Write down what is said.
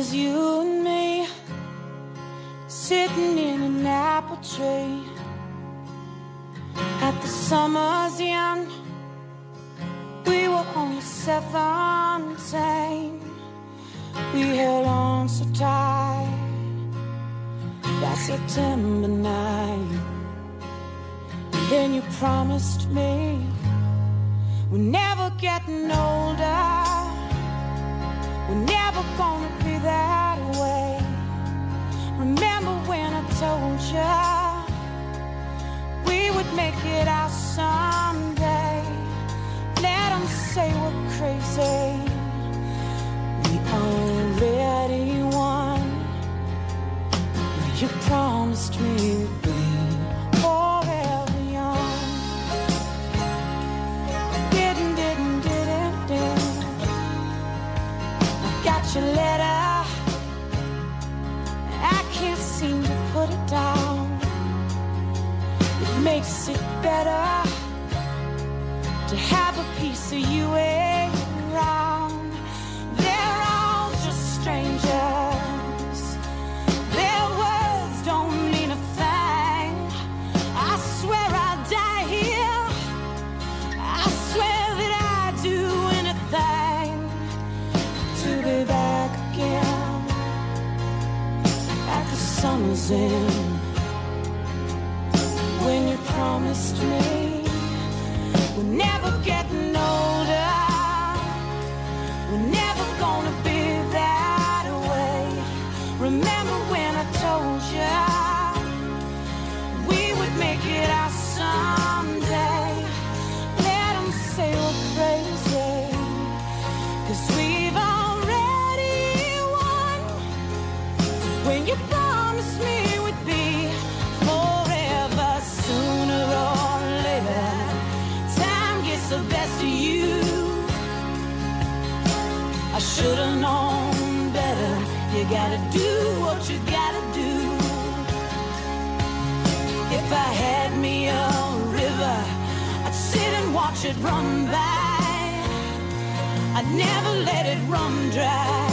was you and me, sitting in an apple tree at the summer's end. We were only 17. We held on so tight that September night. And then you promised me we're never getting older, we're never gonna be that way. Remember when I told you we would make it out someday? Let them say we're crazy, we already won. You promised me we'd be forever young. Didn't. I got your letter, I can't seem to put it down. It makes it better to have a piece of you around. They're all just strangers, their words don't mean a thing. I swear I'll die here, I swear that I'd do anything to be back again at the summer's end. When you promised me we're never getting older, we're never gonna be that way. Remember when I told you we would make it out someday? Let them say we're crazy, 'cause we've already won. When you promised me we'd be forever, sooner or later time gets the best of you. I should've known better. You gotta do what you gotta do. If I had me a river, I'd sit and watch it run by, I'd never let it run dry.